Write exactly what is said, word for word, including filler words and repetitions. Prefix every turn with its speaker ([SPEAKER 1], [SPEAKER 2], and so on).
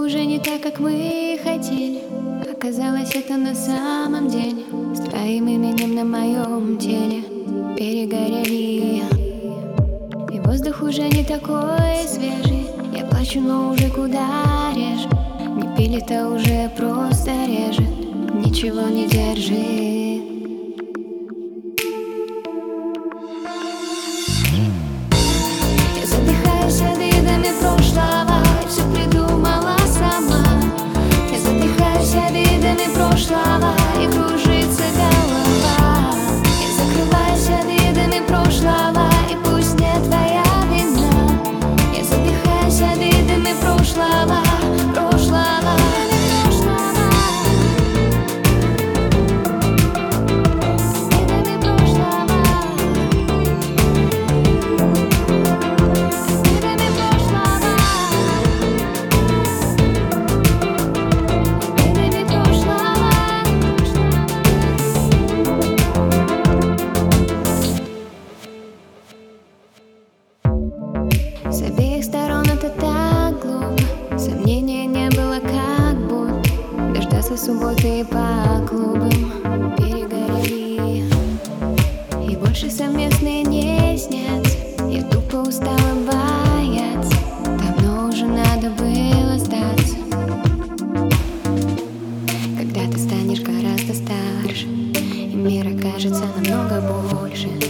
[SPEAKER 1] уже не так, как мы хотели. Оказалось, это на самом деле с твоим именем на моем теле перегорели. И воздух уже не такой свежий. Я плачу, но уже куда реже. Не пили-то уже просто режет, ничего не держит. Я задыхаюсь обидами прошлого, и все придумала сама. Я задыхаюсь обидами прошлого, и кружится голова. Я закрываюсь обидами прошлого, и пусть не твоя вина. Я задыхаюсь обидами прошлого, прошлого, прошлого. Обидами прошлого. Обидами прошлого. Обидами прошлого. С обеих сторон это так глупо. Сомнения не было, как будто дождаться субботы по клубам перегорели. И больше совместные не снятся. Я тупо устала бояться. Давно уже надо было сдаться. Когда ты станешь гораздо старше, и мир окажется намного больше.